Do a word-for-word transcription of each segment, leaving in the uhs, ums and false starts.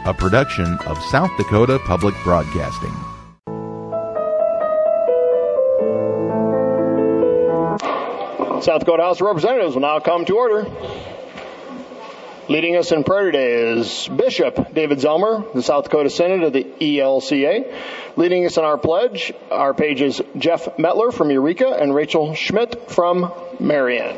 a production of South Dakota Public Broadcasting. South Dakota House of Representatives will now come to order. Leading us in prayer today is Bishop David Zelmer, the South Dakota Synod of the E L C A. Leading us in our pledge, our pages Jeff Metler from Eureka and Rachel Schmidt from Marion.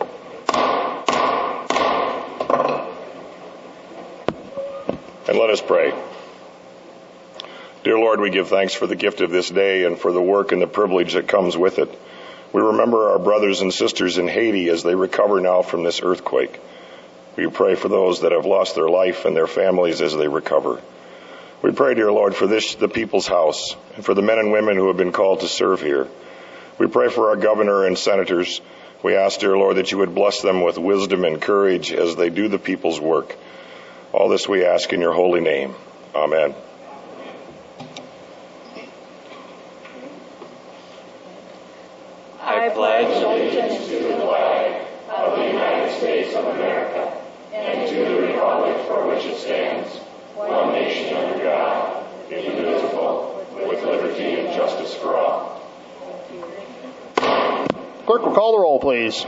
And let us pray. Dear Lord, we give thanks for the gift of this day and for the work and the privilege that comes with it. We remember our brothers and sisters in Haiti as they recover now from this earthquake. We pray for those that have lost their life and their families as they recover. We pray, dear Lord, for this, the people's house, and for the men and women who have been called to serve here. We pray for our governor and senators. We ask, dear Lord, that you would bless them with wisdom and courage as they do the people's work. All this we ask in your holy name. Amen. I pledge allegiance to the flag of the United States of America and to the republic for which it stands, one nation under God, indivisible, with liberty and justice for all. Clerk will call the roll, please.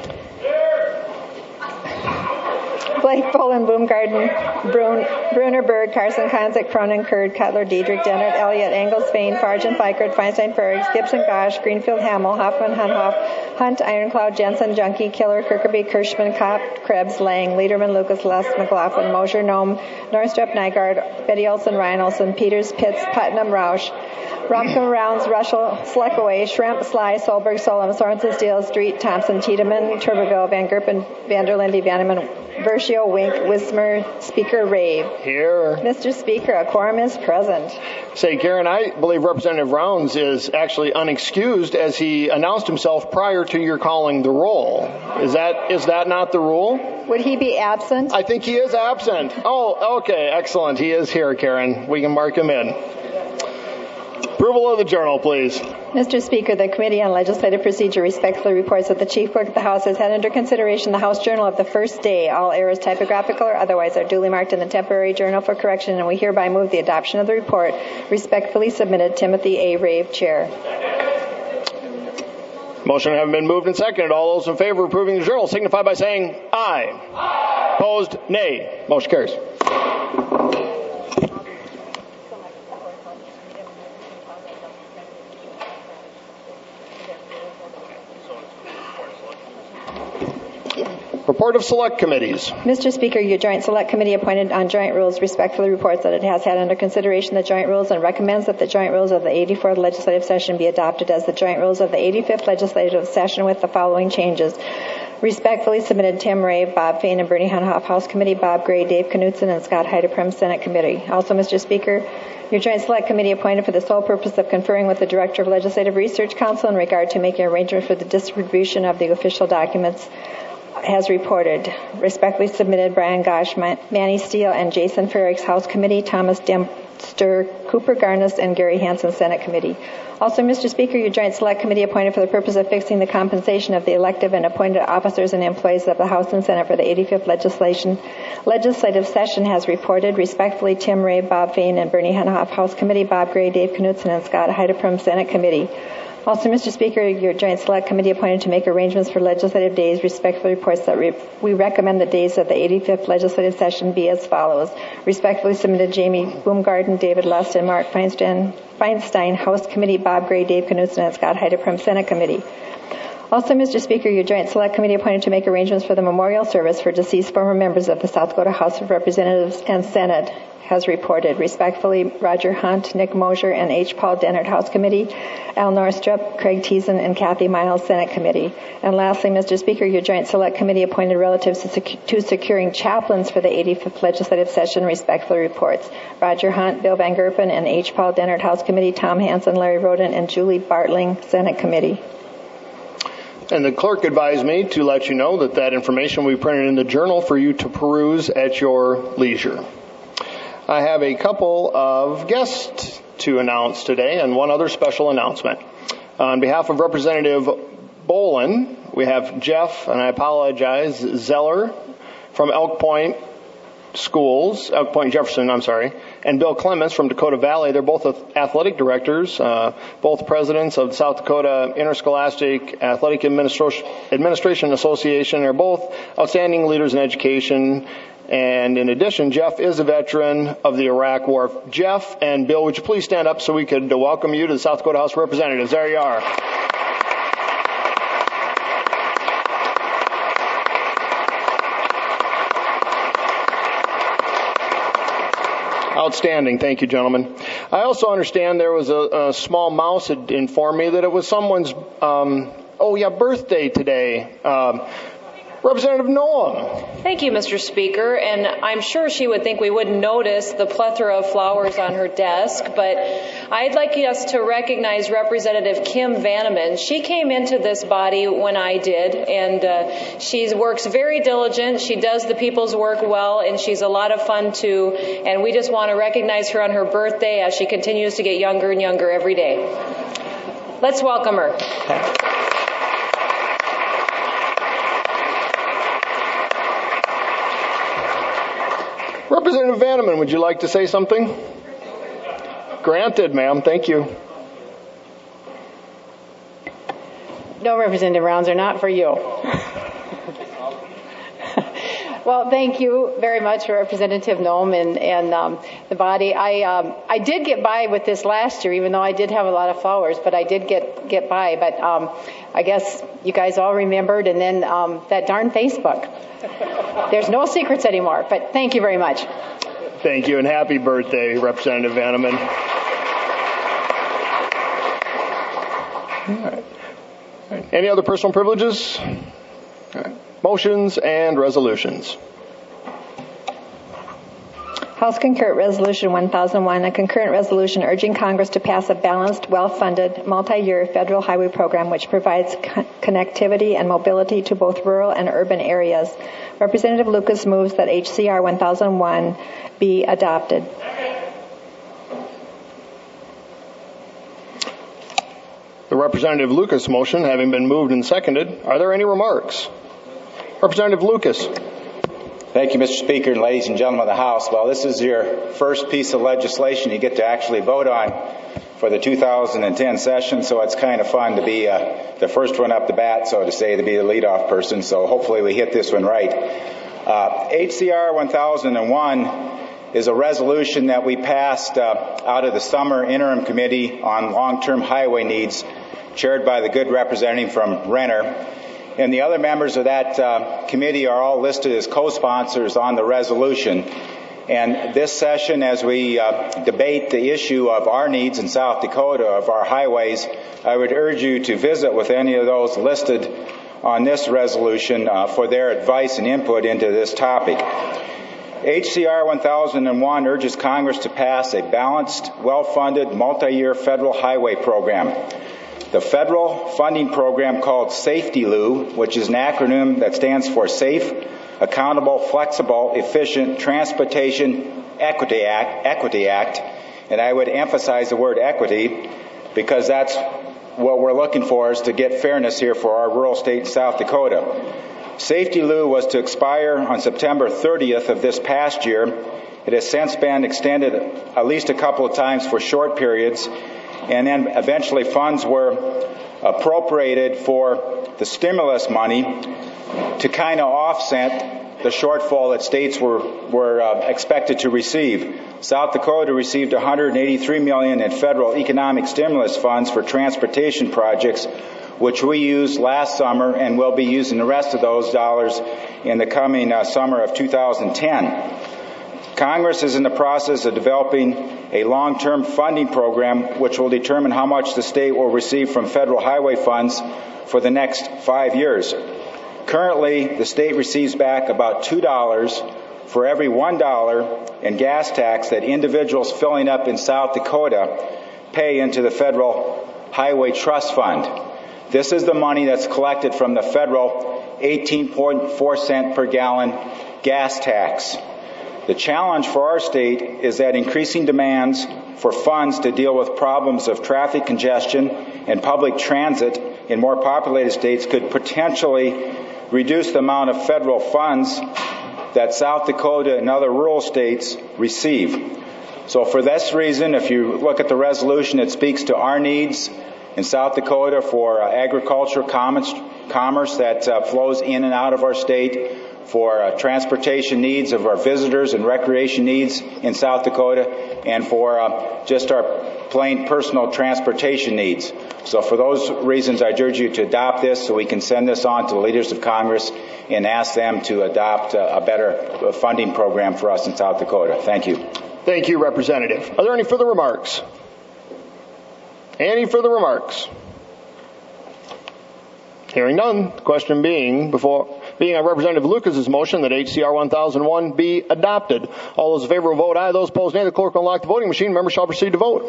Blake, Bolin, Boomgarden, Brun, Bruner, Berg, Carson, Konzik, Cronin, Kurd, Cutler, Diedrich, Dennert, Elliott, Engels, Fain, Fargen, Fikert, Feinstein, Ferrigs, Gibson, Gosh, Greenfield, Hamill, Hoffman, Hunhoff, Hunt, Ironcloud, Jensen, Junkie, Killer, Kirkerby, Kirschman, Kopp, Krebs, Lang, Lederman, Lucas, Les, McLaughlin, Mosher, Nome, Northstrop, Nygaard, Betty Olson, Ryan Olson, Peters, Pitts, Putnam, Roush, Romka, Rounds, Russell, Sleckaway, Shrimp, Sly, Solberg, Solom, Sorensen, Steele, Street, Thompson, Tiedemann, Turberville, Van Gerpen, Vanderlinde, Vanneman, Versio, Wink, Wismer, Speaker, Rave. Here. Mister Speaker, a quorum is present. Say, Karen, I believe Representative Rounds is actually unexcused as he announced himself prior to your calling the roll. Is that is that not the rule? Would he be absent? I think he is absent. Oh, okay, excellent. He is here, Karen. We can mark him in. Approval of the journal, please. Mister Speaker, the Committee on Legislative Procedure respectfully reports that the Chief Clerk of the House has had under consideration the House Journal of the first day. All errors, typographical or otherwise, are duly marked in the temporary journal for correction, and we hereby move the adoption of the report. Respectfully submitted, Timothy A. Rave, Chair. Motion having been moved and seconded. All those in favor of approving the journal signify by saying aye. Aye. Opposed, nay. Motion carries. Report of Select Committees. Mister Speaker, your Joint Select Committee appointed on Joint Rules respectfully reports that it has had under consideration the Joint Rules and recommends that the Joint Rules of the eighty-fourth Legislative Session be adopted as the Joint Rules of the eighty-fifth Legislative Session with the following changes. Respectfully submitted, Tim Ray, Bob Fain, and Bernie Hunhoff, House Committee, Bob Gray, Dave Knutson, and Scott Heideprim, Senate Committee. Also, Mister Speaker, your Joint Select Committee appointed for the sole purpose of conferring with the Director of Legislative Research Council in regard to making arrangements for the distribution of the official documents has reported. Respectfully submitted, Brian Gosh, Manny Steele, and Jason Ferrick's House Committee, Thomas Dempster, Cooper Garnis, and Gary Hansen, Senate Committee. Also, Mister Speaker, your Joint Select Committee appointed for the purpose of fixing the compensation of the elective and appointed officers and employees of the House and Senate for the eighty-fifth legislation, legislative session has reported. Respectfully, Tim Ray, Bob Fain, and Bernie Hunhoff, House Committee, Bob Gray, Dave Knutson, and Scott Heideprim, Senate Committee. Also, Mister Speaker, your Joint Select Committee appointed to make arrangements for legislative days respectfully reports that re- we recommend the days of the eighty-fifth legislative session be as follows. Respectfully submitted, Jamie Boomgarden, David Lust, and Mark Feinstein, Feinstein, House Committee, Bob Gray, Dave Knutson, and Scott Heideprim, Senate Committee. Also, Mister Speaker, your Joint Select Committee appointed to make arrangements for the memorial service for deceased former members of the South Dakota House of Representatives and Senate has reported. Respectfully, Roger Hunt, Nick Mosher, and H. Paul Dennert, House Committee, Al Northrup, Craig Teason, and Kathy Miles, Senate Committee. And lastly, Mister Speaker, your Joint Select Committee appointed relatives to, sec- to securing chaplains for the eighty-fifth legislative session respectfully reports. Roger Hunt, Bill Van Gerpen, and H. Paul Dennert, House Committee, Tom Hansen, Larry Roden, and Julie Bartling, Senate Committee. And the clerk advised me to let you know that that information will be printed in the journal for you to peruse at your leisure. I have a couple of guests to announce today and one other special announcement. On behalf of Representative Bolin, we have Jeff, and I apologize, Zeller from Elk Point, Schools, Elk Point Jefferson, I'm sorry, and Bill Clements from Dakota Valley. They're both athletic directors, uh, both presidents of the South Dakota Interscholastic Athletic Administration, Administration Association. They're both outstanding leaders in education. And in addition, Jeff is a veteran of the Iraq War. Jeff and Bill, would you please stand up so we could welcome you to the South Dakota House of Representatives? There you are. Outstanding. Thank you, gentlemen. I also understand there was a, a small mouse had informed me that it was someone's, um, oh yeah, birthday today. Um, Representative Noem. Thank you, Mister Speaker. And I'm sure she would think we wouldn't notice the plethora of flowers on her desk, but I'd like us to recognize Representative Kim Vanneman. She came into this body when I did, and uh, she works very diligent. She does the people's work well, and she's a lot of fun, too. And we just want to recognize her on her birthday as she continues to get younger and younger every day. Let's welcome her. Representative Vanneman, would you like to say something? Granted, ma'am. Thank you. No, Representative Rounds are not for you. Well, thank you very much, Representative Noem and, and um, the body. I um, I did get by with this last year, even though I did have a lot of flowers, but I did get, get by. But um, I guess you guys all remembered, and then um, that darn Facebook. There's no secrets anymore, but thank you very much. Thank you, and happy birthday, Representative Vanneman. All right. All right. Any other personal privileges? All right. Motions and resolutions. House Concurrent Resolution one thousand one, a concurrent resolution urging Congress to pass a balanced, well-funded, multi-year federal highway program which provides co- connectivity and mobility to both rural and urban areas. Representative Lucas moves that H C R one thousand one be adopted. The Representative Lucas motion having been moved and seconded, are there any remarks? Representative Lucas. Thank you, Mister Speaker, and ladies and gentlemen of the House. Well, this is your first piece of legislation you get to actually vote on for the two thousand ten session, so it's kind of fun to be uh, the first one up the bat, so to say, to be the leadoff person, so hopefully we hit this one right. Uh, H C R one thousand one is a resolution that we passed uh, out of the Summer Interim Committee on Long-Term Highway Needs, chaired by the good representative from Renner. And the other members of that uh, committee are all listed as co-sponsors on the resolution. And this session, as we uh, debate the issue of our needs in South Dakota, of our highways, I would urge you to visit with any of those listed on this resolution uh, for their advice and input into this topic. H C R one thousand one urges Congress to pass a balanced, well-funded, multi-year federal highway program. The federal funding program called SAFETY-LU, which is an acronym that stands for Safe, Accountable, Flexible, Efficient Transportation Equity Act, Equity Act, and I would emphasize the word equity because that's what we're looking for, is to get fairness here for our rural state in South Dakota. SAFETY-LU was to expire on September thirtieth of this past year. It has since been extended at least a couple of times for short periods, and then eventually funds were appropriated for the stimulus money to kind of offset the shortfall that states were, were uh, expected to receive. South Dakota received one hundred eighty-three million dollars in federal economic stimulus funds for transportation projects, which we used last summer, and will be using the rest of those dollars in the coming uh, summer of two thousand ten. Congress is in the process of developing a long-term funding program which will determine how much the state will receive from federal highway funds for the next five years. Currently, the state receives back about two dollars for every one dollar in gas tax that individuals filling up in South Dakota pay into the Federal Highway Trust Fund. This is the money that's collected from the federal eighteen point four cent per gallon gas tax. The challenge for our state is that increasing demands for funds to deal with problems of traffic congestion and public transit in more populated states could potentially reduce the amount of federal funds that South Dakota and other rural states receive. So for this reason, if you look at the resolution, it speaks to our needs in South Dakota for uh, agriculture, commerce, commerce that uh, flows in and out of our state, for uh, transportation needs of our visitors and recreation needs in South Dakota, and for uh, just our plain personal transportation needs. So for those reasons, I urge you to adopt this so we can send this on to the leaders of Congress and ask them to adopt uh, a better funding program for us in South Dakota. Thank you. Thank you, Representative. Are there any further remarks? Any further remarks? Hearing none. The question being before being on Representative Lucas's motion that H C R one thousand one be adopted. All those in favor will vote aye. Those opposed nay. The clerk will unlock the voting machine. Members shall proceed to vote.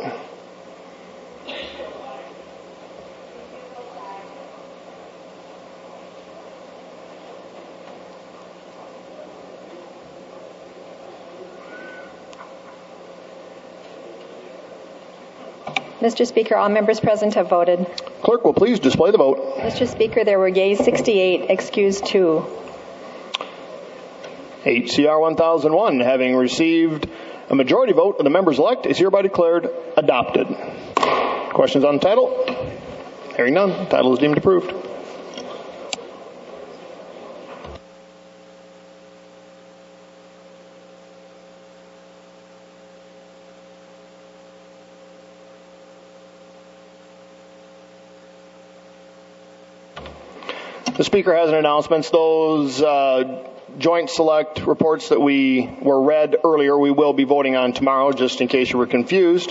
Mister Speaker, all members present have voted. Clerk will please display the vote. Mister Speaker, there were yeas sixty-eight, excused two. H C R one thousand one, having received a majority vote of the members elect, is hereby declared adopted. Questions on the title? Hearing none, the title is deemed approved. The Speaker has an announcement. Those uh, joint select reports that we were read earlier, we will be voting on tomorrow, just in case you were confused.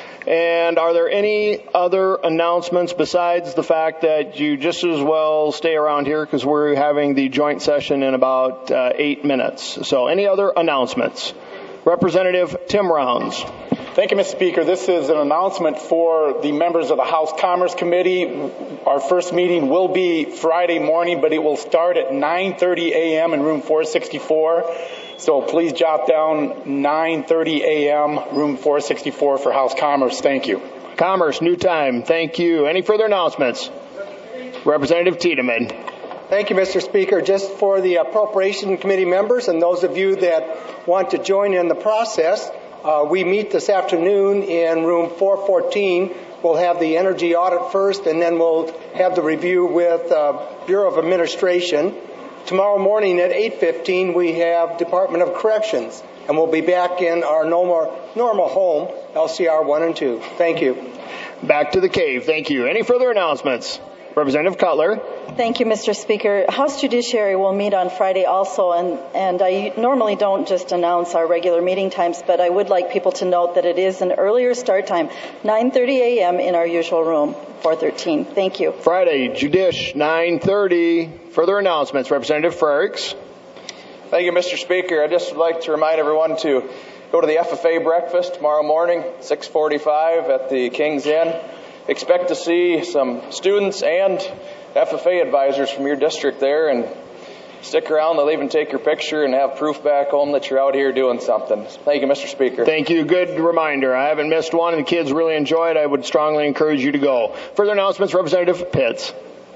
And are there any other announcements besides the fact that you just as well stay around here because we're having the joint session in about uh, eight minutes. So any other announcements? Representative Tim Rounds. Thank you, Mister Speaker. This is an announcement for the members of the House Commerce Committee. Our first meeting will be Friday morning, but it will start at nine thirty a.m. in room four sixty-four. So please jot down nine thirty a.m. room four sixty-four for House Commerce. Thank you. Commerce, new time. Thank you. Any further announcements? Representative Tiedemann. Thank you, Mister Speaker. Just for the Appropriation Committee members and those of you that want to join in the process, Uh, we meet this afternoon in room four fourteen. We'll have the energy audit first, and then we'll have the review with uh, Bureau of Administration. Tomorrow morning at eight fifteen, we have Department of Corrections, and we'll be back in our normal, normal home, L C R one and two. Thank you. Back to the cave. Thank you. Any further announcements? Representative Cutler. Thank you, Mister Speaker. House Judiciary will meet on Friday also, and, and I normally don't just announce our regular meeting times, but I would like people to note that it is an earlier start time, nine thirty a.m. in our usual room, four thirteen. Thank you. Friday, Judish, nine thirty. Further announcements. Representative Frericks. Thank you, Mister Speaker. I'd just like to remind everyone to go to the F F A breakfast tomorrow morning, six forty-five at the King's Inn. Expect to see some students and F F A advisors from your district there, and stick around. They'll even take your picture and have proof back home that you're out here doing something. Thank you, Mister Speaker. Thank you. Good reminder. I haven't missed one, and the kids really enjoy it. I would strongly encourage you to go. Further announcements, Representative Pitts.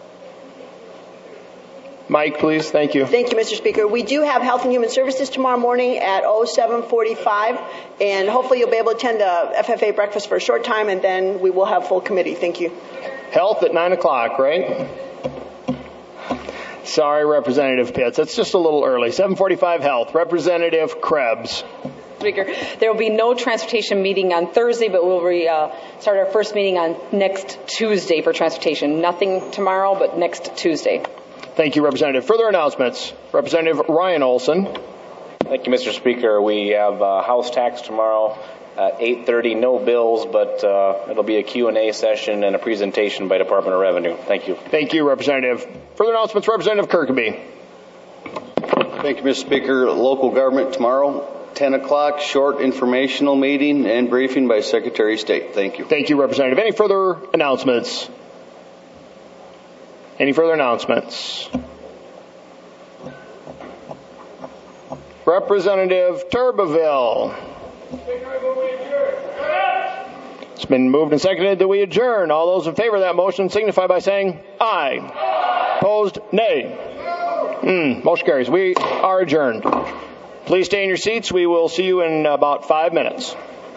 Mike, please. Thank you. Thank you, Mister Speaker. We do have Health and Human Services tomorrow morning at oh seven forty-five, and hopefully you'll be able to attend the F F A breakfast for a short time, and then we will have full committee. Thank you. Health at nine o'clock, right? Sorry, Representative Pitts. That's just a little early. seven forty-five Health. Representative Krebs. Speaker, there will be no transportation meeting on Thursday, but we'll re, uh, start our first meeting on next Tuesday for transportation. Nothing tomorrow, but next Tuesday. Thank you, Representative. Further announcements. Representative Ryan Olson. Thank you, Mister Speaker. We have uh, House tax tomorrow at eight thirty. No bills, but uh, it'll be a Q and A session and a presentation by Department of Revenue. Thank you. Thank you, Representative. Further announcements, Representative Kirkby. Thank you, Mister Speaker. Local government tomorrow, ten o'clock, short informational meeting and briefing by Secretary of State. Thank you. Thank you, Representative. Any further announcements? Any further announcements? Representative Turbeville. It's been moved and seconded that we adjourn. All those in favor of that motion signify by saying aye. Aye. Opposed, nay. Mm, motion carries. We are adjourned. Please stay in your seats. We will see you in about five minutes.